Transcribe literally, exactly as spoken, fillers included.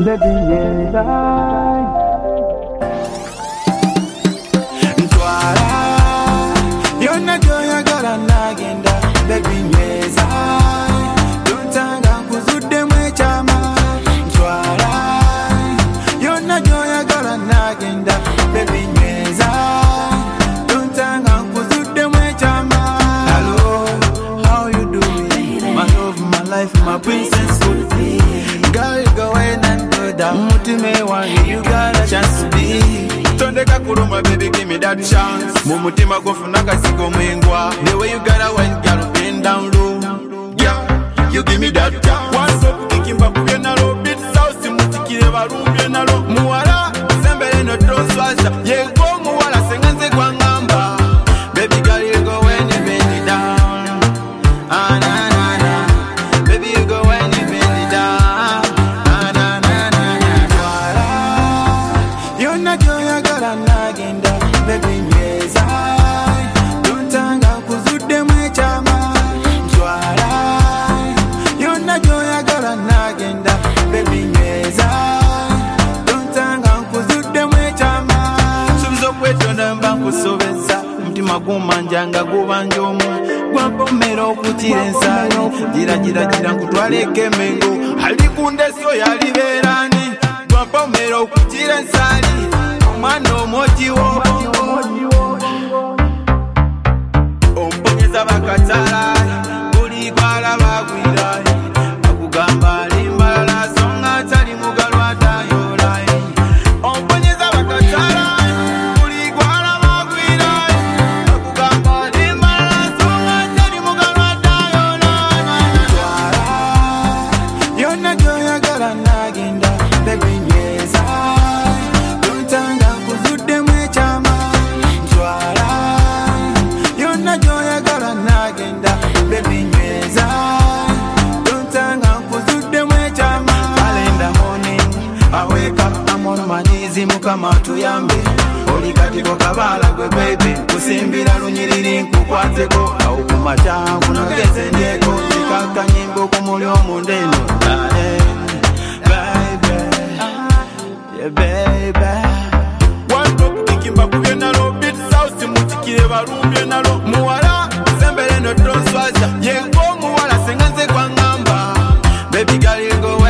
baby yes I Ntwara yona joya gara nagenda baby yes I Tuntanga kuzude mwechama Ntwara yona joya gara nagenda baby yes I Tuntanga kuzude mwechama Hello, how you doing? My love, my life, my princess would be Girl, go in and go down Mutime wangi, you got a chance to be Tondeka kuruma, baby, give me that chance Mumutima gofunaka siko mwingwa The way you gotta wine, girl, bend down low Yeah, you give me that chance One up, kikimba kubye nalo Beat sauce, mutikire barumbe nalo Muwala, sembele no tronswasha Yego muwala, senganze kwa ngamba Baby girl, you go when you bend it down Ah, na, na, na Baby, you go when you bend it down Ah, na, na, na, na Twara Yona joya gara nagenda Baby, yes, I Tuntanga kuzude mwechama Twara Yona joya gara nagenda Baby, yes, I Tuntanga kuzude mwechama Subizo kweto namba kusoveza Mtima kumanjanga kubanjomu Gwapomero kutire nsali Jira jira jira nkutwale kemengo Halikunde sio yaliberani Gwapomero kutire nsali Mano moji wo Omponyeza bakatala Uli kwala bagwira Akugamba limbala Songa tali mugalwa tayola Omponyeza bakatala Uli kwala bagwira Akugamba limbala Songa tali mugalwa tayola Twara Yona joya gara nagenda Baby yes I Tuntanga kuzude mwechama Twara Yona joya gara nagenda Baby yes I Tuntanga kuzude mwechama Early in the morning I wake up I'm on my knees Mukama tuyambe Oli katiko kabala gwe baby Kusimbira lunyiriri nkukwateko Au kumata kunogeze ndeko Sikaka nyimbo kumuli omundeno Darling, baby Yeah baby One drop kikimba kubye nalo Beat sauce mutikire barumbe nalo Muwala sembele no tronswaja Yego muwala senganze kwa ngamba Baby girl you go